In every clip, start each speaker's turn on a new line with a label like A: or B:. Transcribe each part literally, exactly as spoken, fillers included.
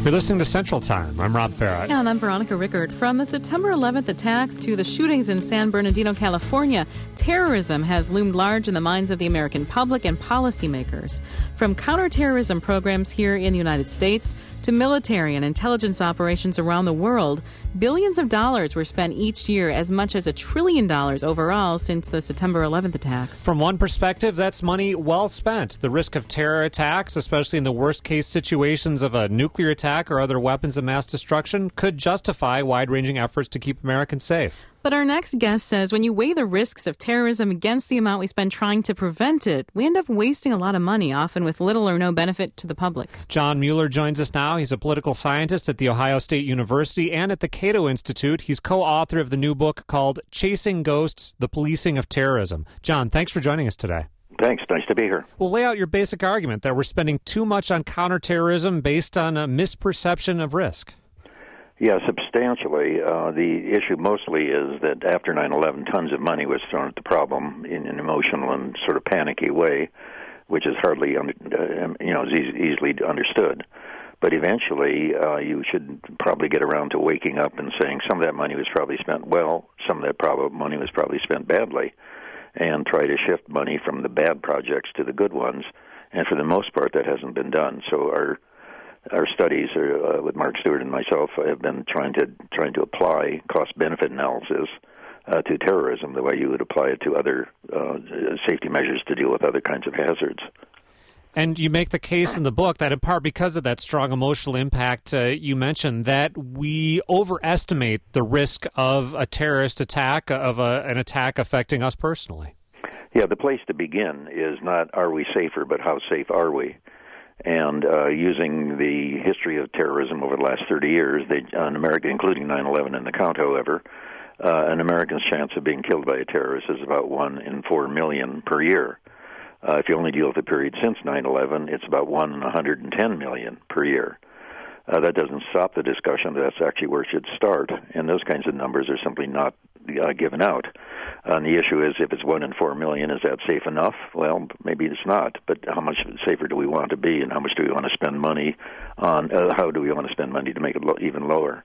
A: You're listening to Central Time. I'm Rob Farrett.
B: And I'm Veronica Rickert. From the September eleventh attacks to the shootings in San Bernardino, California, terrorism has loomed large in the minds of the American public and policymakers. From counterterrorism programs here in the United States to military and intelligence operations around the world, billions of dollars were spent each year, as much as a trillion dollars overall since the September eleventh attacks.
A: From one perspective, that's money well spent. The risk of terror attacks, especially in the worst-case situations of a nuclear attack or other weapons of mass destruction, could justify wide-ranging efforts to keep Americans safe.
B: But our next guest says when you weigh the risks of terrorism against the amount we spend trying to prevent it, we end up wasting a lot of money, often with little or no benefit to the public.
A: John Mueller joins us now. He's a political scientist at The Ohio State University and at the Cato Institute. He's co-author of the new book called Chasing Ghosts, The Policing of Terrorism. John, thanks for joining us today.
C: Thanks. Nice to be here.
A: Well, lay out your basic argument that we're spending too much on counterterrorism based on a misperception of risk.
C: Yeah, substantially. Uh, the issue mostly is that after nine eleven, tons of money was thrown at the problem in an emotional and sort of panicky way, which is hardly, under, uh, you know, easy, easily understood. But eventually, uh, you should probably get around to waking up and saying some of that money was probably spent well, some of that prob- money was probably spent badly, and try to shift money from the bad projects to the good ones. And for the most part, that hasn't been done. So our Our studies are, uh, with Mark Stewart and myself have been trying to trying to apply cost-benefit analysis uh, to terrorism the way you would apply it to other uh, safety measures to deal with other kinds of hazards.
A: And you make the case in the book that in part because of that strong emotional impact uh, you mentioned, that we overestimate the risk of a terrorist attack, of a, an attack affecting us personally.
C: Yeah, the place to begin is not are we safer, but how safe are we? And uh, using the history of terrorism over the last thirty years, they, an American, including nine eleven in the count, however, uh, an American's chance of being killed by a terrorist is about one in four million per year. Uh, if you only deal with the period since nine eleven, it's about one in one hundred ten million per year. Uh, that doesn't stop the discussion. That's actually where it should start, and those kinds of numbers are simply not uh, given out. And the issue is, if it's one in four million, is that safe enough? Well, maybe it's not. But how much safer do we want to be, and how much do we want to spend money on? Uh, how do we want to spend money to make it lo- even lower?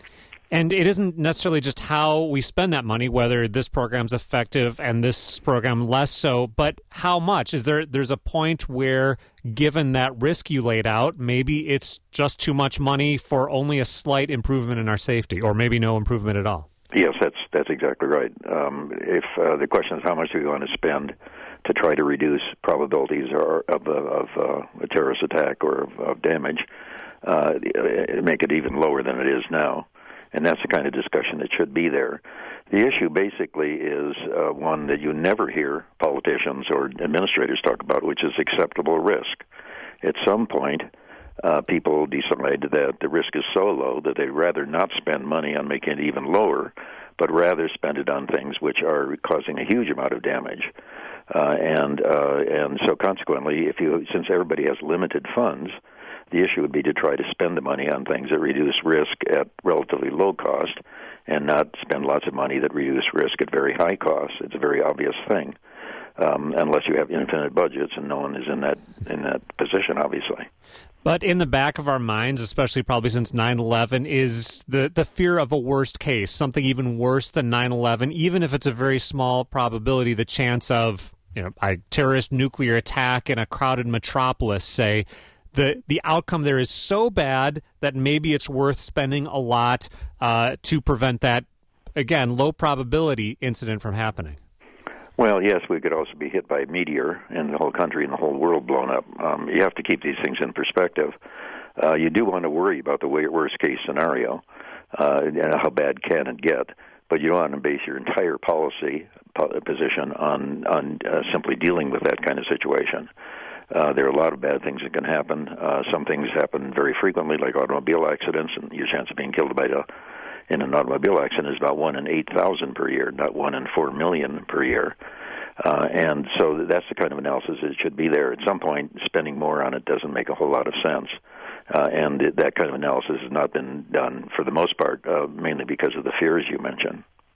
A: And it isn't necessarily just how we spend that money, whether this program's effective and this program less so, but how much. Is there? There's a point where, given that risk you laid out, maybe it's just too much money for only a slight improvement in our safety, or maybe no improvement at all.
C: Yes, that's that's exactly right. Um, if uh, the question is how much do we want to spend to try to reduce probabilities or, of, of uh, a terrorist attack or of, of damage, uh, make it even lower than it is now. And that's the kind of discussion that should be there. The issue basically is uh, one that you never hear politicians or administrators talk about, which is acceptable risk. At some point, uh, people decide that the risk is so low that they'd rather not spend money on making it even lower, but rather spend it on things which are causing a huge amount of damage. Uh, and uh, and so consequently, if you since everybody has limited funds, the issue would be to try to spend the money on things that reduce risk at relatively low cost and not spend lots of money that reduce risk at very high cost. It's a very obvious thing, um, unless you have infinite budgets, and no one is in that in that position, obviously.
A: But in the back of our minds, especially probably since nine eleven, is the, the fear of a worst case, something even worse than nine eleven, even if it's a very small probability, the chance of, you know, a terrorist nuclear attack in a crowded metropolis, say. The the outcome there is so bad that maybe it's worth spending a lot uh, to prevent that, again, low probability incident from happening.
C: Well, yes, we could also be hit by a meteor and the whole country and the whole world blown up. Um, you have to keep these things in perspective. Uh, you do want to worry about the worst-case scenario, uh, and how bad can it get, but you don't want to base your entire policy position on, on uh, simply dealing with that kind of situation. Uh, there are a lot of bad things that can happen. Uh, some things happen very frequently, like automobile accidents, and your chance of being killed by a, in an automobile accident is about one in eight thousand per year, not one in four million per year. Uh, and so that's the kind of analysis that should be there. At some point, spending more on it doesn't make a whole lot of sense. Uh, and th- that kind of analysis has not been done for the most part, uh, mainly because of the fears you mentioned.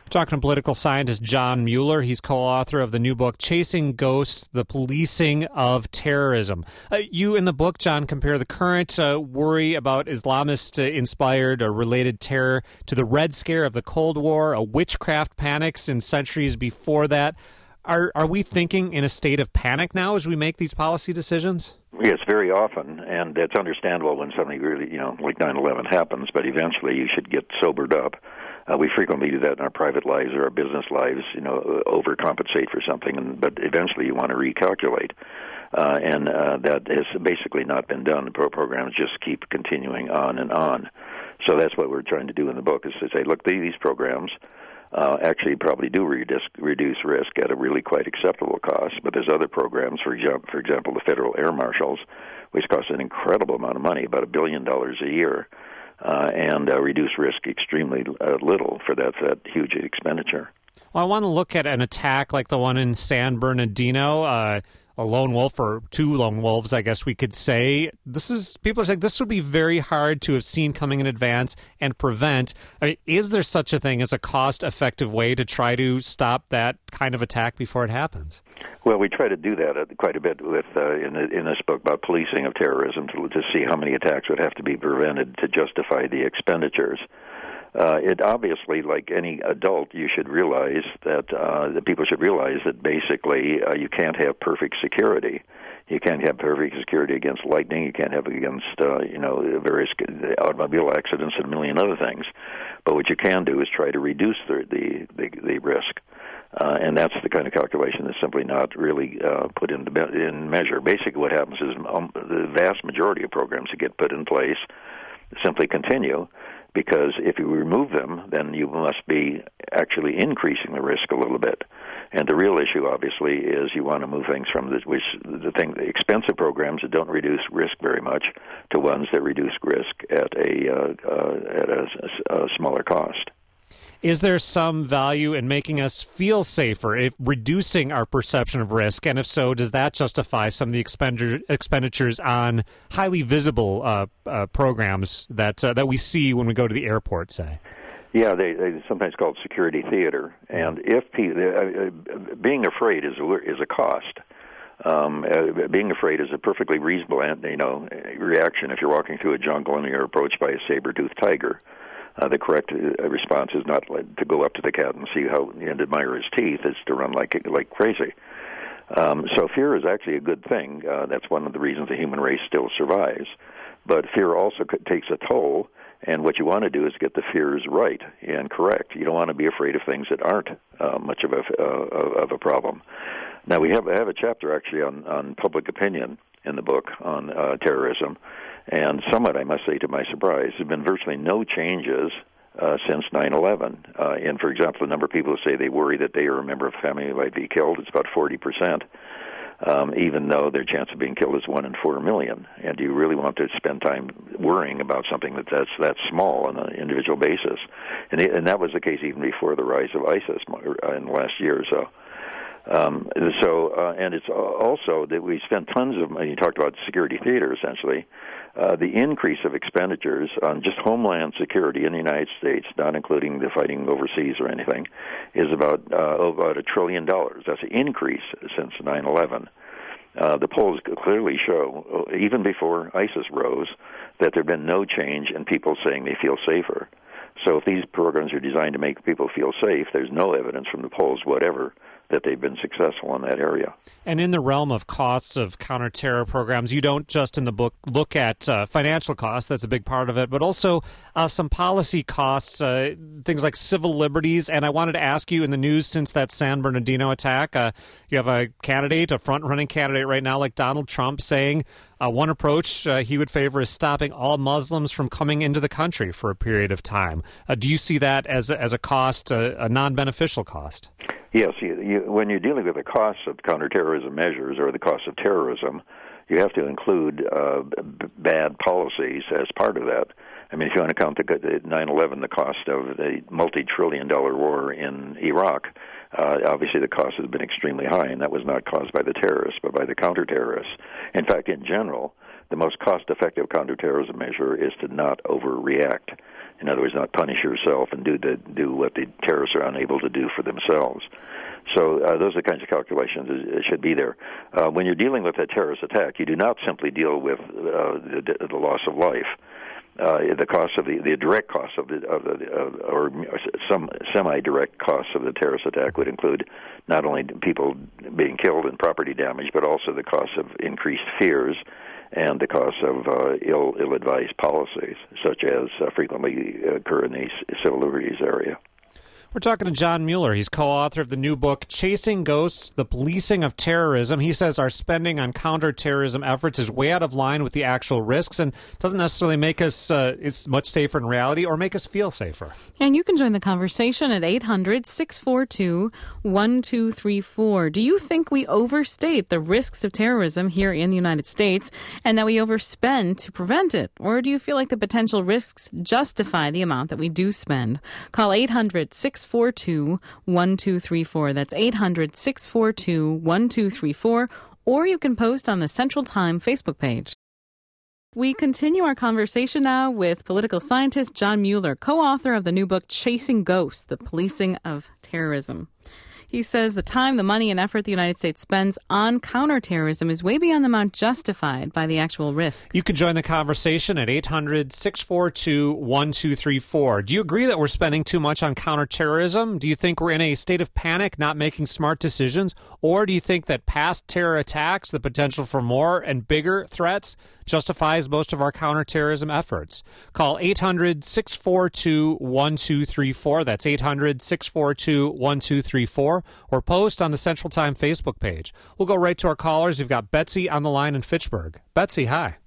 A: Talking to political scientist John Mueller. He's co-author of the new book, Chasing Ghosts, The Policing of Terrorism. Uh, you, in the book, John, compare the current uh, worry about Islamist-inspired or related terror to the Red Scare of the Cold War, a witchcraft panics in centuries before that. Are are we thinking in a state of panic now as we make these policy decisions?
C: Yes, very often, and it's understandable when something really, you know, like nine eleven happens, but eventually you should get sobered up. Uh, we frequently do that in our private lives or our business lives, you know, overcompensate for something, and, but eventually you want to recalculate. Uh, and uh, that has basically not been done. The pro programs just keep continuing on and on. So that's what we're trying to do in the book, is to say, look, these programs uh, actually probably do reduce, reduce risk at a really quite acceptable cost, but there's other programs, for example, for example, the Federal Air Marshals, which cost an incredible amount of money, about a billion dollars a year, Uh, and uh, reduce risk extremely uh, little for that, for that huge expenditure.
A: Well, I want to look at an attack like the one in San Bernardino, uh, a lone wolf or two lone wolves, I guess we could say. This is people are saying this would be very hard to have seen coming in advance and prevent. I mean, is there such a thing as a cost-effective way to try to stop that kind of attack before it happens?
C: Well, we try to do that quite a bit with uh, in, in this book about policing of terrorism to, to see how many attacks would have to be prevented to justify the expenditures. Uh, it obviously, like any adult, you should realize that uh, the people should realize that basically uh, you can't have perfect security. You can't have perfect security against lightning. You can't have it against uh, you know various automobile accidents and a million other things. But what you can do is try to reduce the the, the, the risk. Uh, and that's the kind of calculation that's simply not really uh, put into in measure. Basically, what happens is um, the vast majority of programs that get put in place simply continue, because if you remove them, then you must be actually increasing the risk a little bit. And the real issue, obviously, is you want to move things from the, which the thing, the expensive programs that don't reduce risk very much to ones that reduce risk at a uh, uh, at a, a smaller cost.
A: Is there some value in making us feel safer, if reducing our perception of risk? And if so, does that justify some of the expenditure, expenditures on highly visible uh, uh, programs that uh, that we see when we go to the airport, say?
C: Yeah, they, they sometimes called security theater. And if uh, being afraid is a, is a cost. Um, uh, being afraid is a perfectly reasonable, you know, reaction if you're walking through a jungle and you're approached by a saber-toothed tiger. Uh, the correct uh, response is not like to go up to the cat and see how and admire his teeth. It's to run like like crazy. Um, so fear is actually a good thing. Uh, that's one of the reasons the human race still survives. But fear also c- takes a toll, and what you want to do is get the fears right and correct. You don't want to be afraid of things that aren't uh, much of a uh, of a problem. Now we have I have a chapter actually on on public opinion in the book on uh, terrorism. And somewhat, I must say, to my surprise, there have been virtually no changes uh, since nine eleven. Uh, and, for example, the number of people who say they worry that they or a member of a family might be killed, it's about forty percent, um, even though their chance of being killed is one in four million. And do you really want to spend time worrying about something that that's that small on an individual basis? And, it, and that was the case even before the rise of ISIS in the last year or so. Um, so, uh, and it's also that we spent tons of money. You talked about security theater, essentially. Uh, the increase of expenditures on just homeland security in the United States, not including the fighting overseas or anything, is about uh, about a trillion dollars. That's an increase since nine eleven. Uh, the polls clearly show, even before ISIS rose, that there have been no change in people saying they feel safer. So if these programs are designed to make people feel safe, there's no evidence from the polls whatever that they've been successful in that area.
A: And in the realm of costs of counterterror programs, you don't just in the book look at uh, financial costs, that's a big part of it, but also uh, some policy costs, uh, things like civil liberties. And I wanted to ask you, in the news since that San Bernardino attack, uh, you have a candidate, a front-running candidate right now like Donald Trump saying uh, one approach uh, he would favor is stopping all Muslims from coming into the country for a period of time. Uh, do you see that as a, as a cost, a, a non-beneficial cost?
C: Yes, you, you, when you're dealing with the costs of counterterrorism measures or the cost of terrorism, you have to include uh, b- bad policies as part of that. I mean, if you want to count the nine eleven, the cost of the multi-trillion dollar war in Iraq, uh, obviously the cost has been extremely high, and that was not caused by the terrorists, but by the counter-terrorists. In fact, in general, the most cost-effective counterterrorism measure is to not overreact. In other words, not punish yourself and do the, do what the terrorists are unable to do for themselves. So uh, those are the kinds of calculations that should be there. Uh, when you're dealing with a terrorist attack, you do not simply deal with uh, the, the loss of life. Uh, the cost of the, the direct cost of the, of the uh, or some semi-direct costs of the terrorist attack would include not only people being killed and property damage, but also the cost of increased fears and the cost of uh, ill, ill-advised policies, such as uh, frequently occur in the civil liberties area.
A: We're talking to John Mueller. He's co-author of the new book, Chasing Ghosts, The Policing of Terrorism. He says our spending on counterterrorism efforts is way out of line with the actual risks and doesn't necessarily make us uh, it's much safer in reality or make us feel safer.
B: And you can join the conversation at eight hundred, six four two, one two three four. Do you think we overstate the risks of terrorism here in the United States and that we overspend to prevent it? Or do you feel like the potential risks justify the amount that we do spend? Call eight hundred, six four two, one two three four. That's eight hundred, six four two, one two three four. Or you can post on the Central Time Facebook page. We continue our conversation now with political scientist John Mueller, co-author of the new book, Chasing Ghosts, The Policing of Terrorism. He says the time, the money, and effort the United States spends on counterterrorism is way beyond the amount justified by the actual risk.
A: You can join the conversation at eight hundred, six four two, one two three four. Do you agree that we're spending too much on counterterrorism? Do you think we're in a state of panic, not making smart decisions? Or do you think that past terror attacks, the potential for more and bigger threats, justifies most of our counterterrorism efforts? Call eight hundred, six four two, one two three four. That's eight hundred, six four two, one two three four. Or post on the Central Time Facebook page. We'll go right to our callers. We've got Betsy on the line in Fitchburg. Betsy, hi.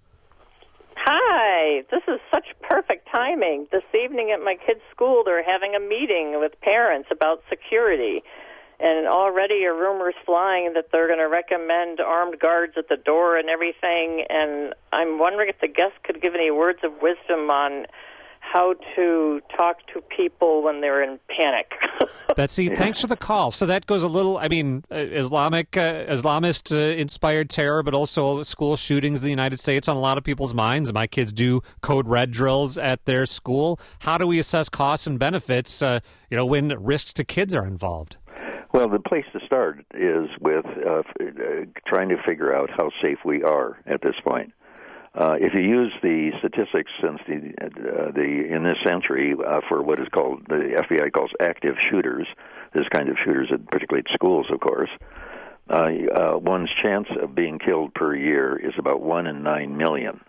D: Hi. This is such perfect timing. This evening at my kids' school, they're having a meeting with parents about security. And already a rumor's flying that they're going to recommend armed guards at the door and everything. And I'm wondering if the guests could give any words of wisdom on how to talk to people when they're in panic.
A: Betsy, thanks for the call. So that goes a little, I mean, uh, Islamic, uh, Islamist-inspired uh, terror, but also school shootings in the United States on a lot of people's minds. My kids do code red drills at their school. How do we assess costs and benefits, uh, you know, when risks to kids are involved?
C: Well, the place to start is with uh, uh, trying to figure out how safe we are at this point. Uh, if you use the statistics since the uh, the in this century uh, for what is called the F B I calls active shooters, this kind of shooters, at, particularly at schools, of course, uh, uh, one's chance of being killed per year is about one in nine million.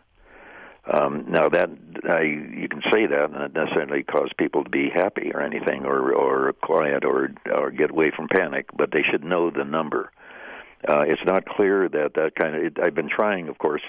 C: Um, now that uh, you can say that, and it doesn't necessarily cause people to be happy or anything, or or quiet, or or get away from panic, but they should know the number. Uh, it's not clear that that kind of. It, I've been trying, of course,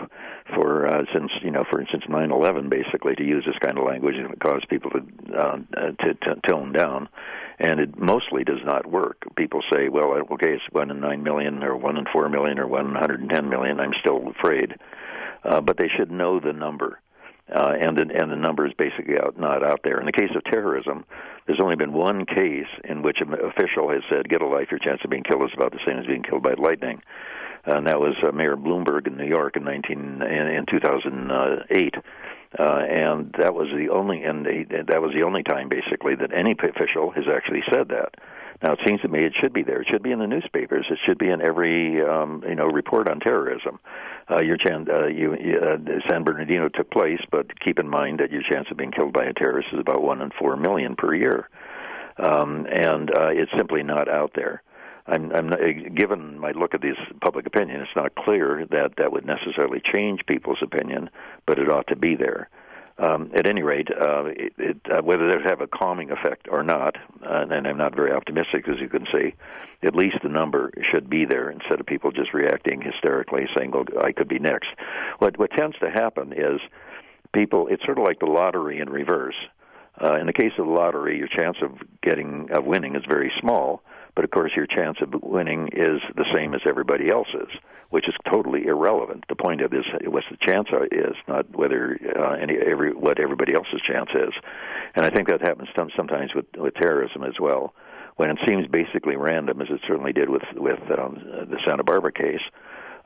C: for uh, since you know, for since nine eleven, basically, to use this kind of language and cause people to, uh, to to tone down, and it mostly does not work. People say, "Well, okay, it's one in nine million, or one in four million, or one in one hundred and ten million." I'm still afraid, uh, but they should know the number. Uh, and, the, and the number is basically out, not out there. In the case of terrorism, there's only been one case in which an official has said, get a life, your chance of being killed is about the same as being killed by lightning. And that was uh, Mayor Bloomberg in New York in nineteen in, in two thousand eight. Uh, and that was the only and they, that was the only time, basically, that any official has actually said that. Now, it seems to me it should be there. It should be in the newspapers. It should be in every um, you know report on terrorism. Uh, your chance, uh, you, uh, San Bernardino took place, but keep in mind that your chance of being killed by a terrorist is about one in four million per year, um, and uh, it's simply not out there. I'm, I'm not, given my look at this public opinion, it's not clear that that would necessarily change people's opinion, but it ought to be there. Um, at any rate, uh, it, it, uh, whether it have a calming effect or not, uh, and I'm not very optimistic, as you can see, at least the number should be there instead of people just reacting hysterically, saying, well, I could be next. What, what tends to happen is people, it's sort of like the lottery in reverse. Uh, in the case of the lottery, your chance of getting of winning is very small, but of course your chance of winning is the same as everybody else's, which is totally irrelevant. The point of this, what the chance is, not whether uh, any every what everybody else's chance is. And I think that happens sometimes with, with terrorism as well, when it seems basically random, as it certainly did with with um, the Santa Barbara case.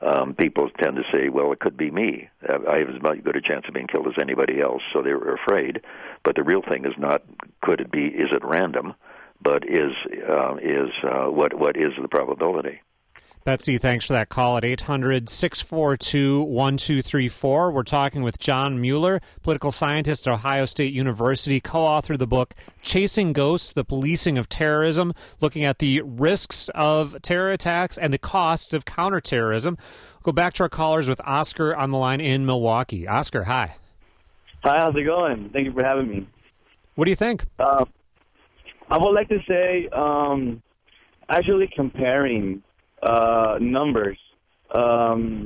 C: um, people tend to say, well, it could be me. I have as much good a chance of being killed as anybody else, so they were afraid. But the real thing is not, could it be, is it random, but is uh, is uh, what what is the probability?
A: Betsy, thanks for that call at eight hundred, six four two, one two three four. We're talking with John Mueller, political scientist at Ohio State University, co-author of the book Chasing Ghosts, The Policing of Terrorism, looking at the risks of terror attacks and the costs of counterterrorism. We'll go back to our callers with Oscar on the line in Milwaukee. Oscar, hi.
E: Hi, how's it going? Thank you for having me.
A: What do you think?
E: Uh, I would like to say, um, actually comparing uh, numbers, um,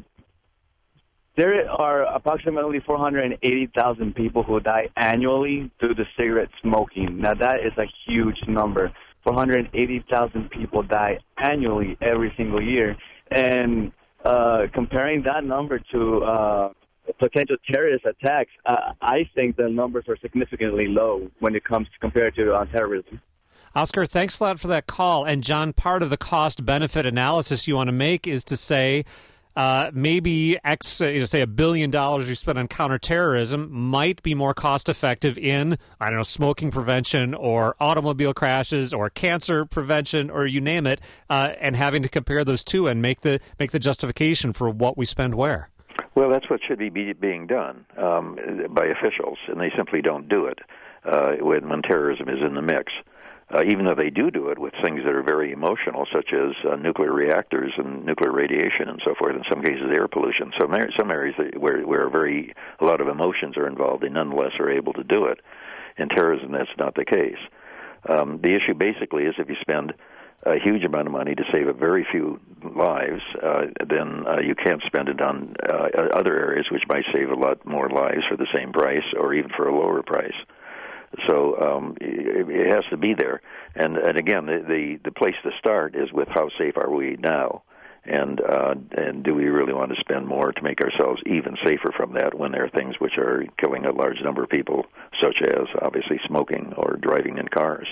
E: there are approximately four hundred eighty thousand people who die annually due to cigarette smoking. Now, that is a huge number. four hundred eighty thousand people die annually every single year. And uh, comparing that number to uh, potential terrorist attacks, uh, I think the numbers are significantly low when it comes to compared to uh, terrorism.
A: Oscar, thanks a lot for that call. And John, part of the cost-benefit analysis you want to make is to say uh, maybe X, uh, you know, say a billion dollars you spend on counterterrorism might be more cost-effective in, I don't know, smoking prevention or automobile crashes or cancer prevention or you name it, uh, and having to compare those two and make the make the justification for what we spend where.
C: Well, that's what should be, be being done um, by officials, and they simply don't do it uh, when, when terrorism is in the mix. Uh, even though they do do it with things that are very emotional, such as uh, nuclear reactors and nuclear radiation and so forth, in some cases air pollution. So there some areas that, where, where very a lot of emotions are involved, they nonetheless are able to do it. In terrorism, that's not the case. Um, the issue basically is if you spend a huge amount of money to save a very few lives, uh, then uh, you can't spend it on uh, other areas which might save a lot more lives for the same price or even for a lower price. So um, it, it has to be there. And, and again, the, the, the place to start is with how safe are we now? And uh, and do we really want to spend more to make ourselves even safer from that when there are things which are killing a large number of people, such as, obviously, smoking or driving in cars?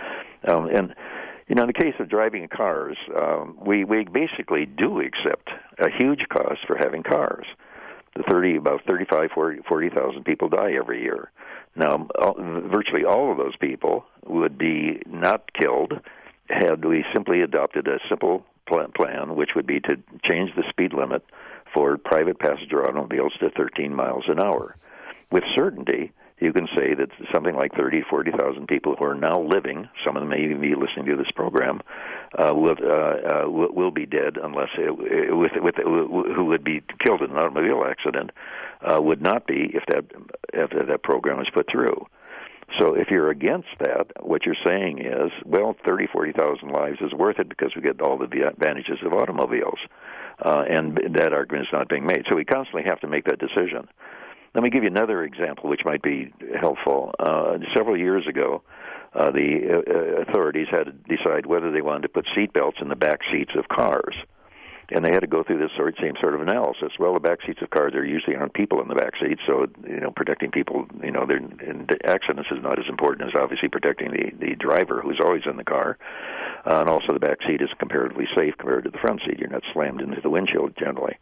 C: Um, and, you know, in the case of driving in cars, um, we, we basically do accept a huge cost for having cars. The thirty, about thirty-five, forty thousand people die every year. Now, virtually all of those people would be not killed had we simply adopted a simple plan, which would be to change the speed limit for private passenger automobiles to thirteen miles an hour. With certainty, you can say that something like thirty, forty thousand people who are now living, some of them may even be listening to this program, uh, will, uh, uh, will, will be dead unless it, with, with, who would be killed in an automobile accident uh, would not be if that if that program is put through. So if you're against that, what you're saying is, well, thirty, forty thousand lives is worth it because we get all the advantages of automobiles, uh, and that argument is not being made. So we constantly have to make that decision. Let me give you another example which might be helpful. Uh, several years ago, uh, the uh, authorities had to decide whether they wanted to put seat belts in the back seats of cars. And they had to go through this sort, same sort of analysis. Well, the back seats of cars, there usually aren't people in the back seats, so, you know, protecting people, you know, in accidents is not as important as obviously protecting the, the driver who's always in the car. Uh, and also the back seat is comparatively safe compared to the front seat. You're not slammed into the windshield generally.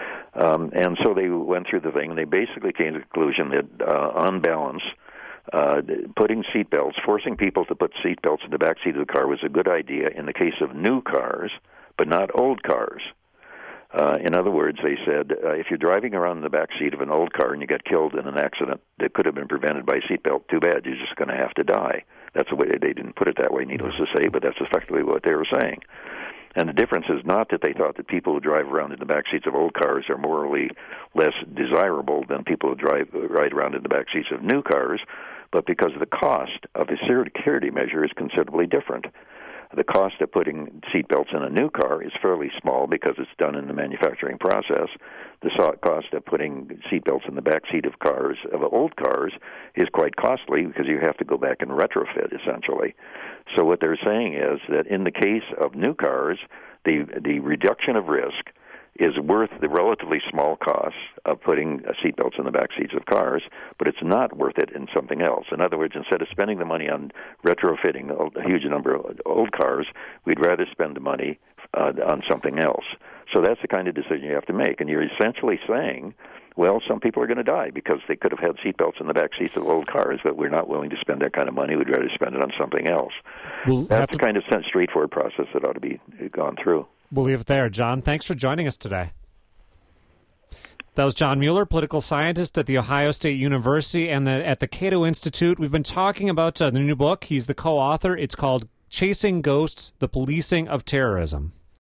C: Um, and so they went through the thing, and they basically came to the conclusion that, uh, on balance, uh, putting seat belts, forcing people to put seat belts in the back seat of the car was a good idea in the case of new cars, but not old cars. Uh, in other words, they said, uh, if you're driving around in the back seat of an old car and you get killed in an accident that could have been prevented by a seatbelt, too bad, you're just going to have to die. That's the way they didn't put it that way, needless to say, but that's effectively what they were saying. And the difference is not that they thought that people who drive around in the back seats of old cars are morally less desirable than people who drive ride around in the back seats of new cars, but because the cost of the security measure is considerably different. The cost of putting seatbelts in a new car is fairly small because it's done in the manufacturing process. The cost of putting seatbelts in the back seat of cars, of old cars, is quite costly because you have to go back and retrofit, essentially. So what they're saying is that in the case of new cars, the the reduction of risk is worth the relatively small costs of putting seatbelts in the back seats of cars, but it's not worth it in something else. In other words, instead of spending the money on retrofitting a huge number of old cars, we'd rather spend the money uh, on something else. So that's the kind of decision you have to make. And you're essentially saying, well, some people are going to die because they could have had seatbelts in the back seats of old cars, that we're not willing to spend that kind of money. We'd rather spend it on something else.
A: We'll
C: That's
A: to...
C: the kind of straightforward process that ought to be gone through.
A: We'll leave it there. John, thanks for joining us today. That was John Mueller, political scientist at The Ohio State University and the, at the Cato Institute. We've been talking about uh, the new book. He's the co-author. It's called Chasing Ghosts, The Policing of Terrorism.